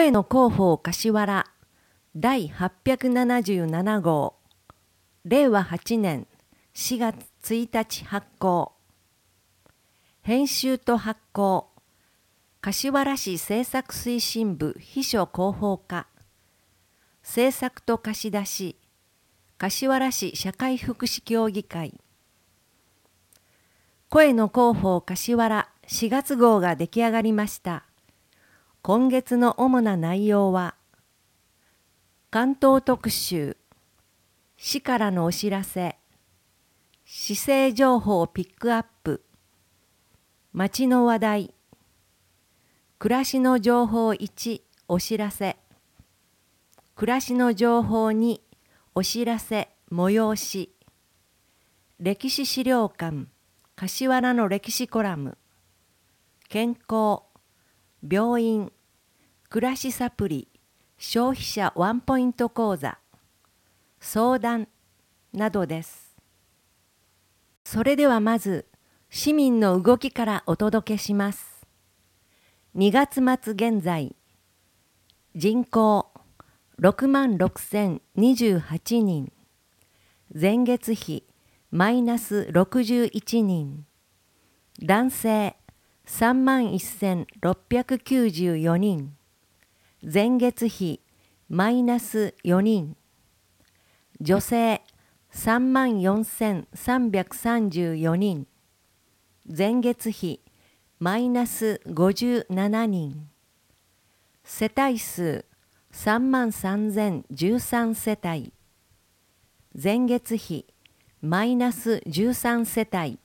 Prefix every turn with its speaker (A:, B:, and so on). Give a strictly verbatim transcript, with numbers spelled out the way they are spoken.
A: 声の広報柏原だいはっぴゃくななじゅうなな号れいわはちねんしがつついたち発行。編集と発行柏原市政策推進部秘書広報課。制作と貸し出し柏原市社会福祉協議会。声の広報柏原しがつ号が出来上がりました。今月の主な内容は、関東特集、市からのお知らせ、市政情報をピックアップ、町の話題、暮らしの情報いちお知らせ、暮らしの情報にお知らせ催し、歴史資料館、柏原の歴史コラム、健康、病院、暮らしサプリ、消費者ワンポイント講座、相談などです。それではまず、市民の動きからお届けします。にがつまつ現在、人口ろくまんろくせんにじゅうはちにん、前月比マイナスろくじゅういちにん、男性さんまんせんろっぴゃくきゅうじゅうよにん、前月比マイナスよにん、女性さんまんよんせんさんびゃくさんじゅうよにん、前月比マイナスごじゅうななにん、世帯数さんまんさんぜんじゅうさん世帯、前月比マイナスじゅうさん世帯、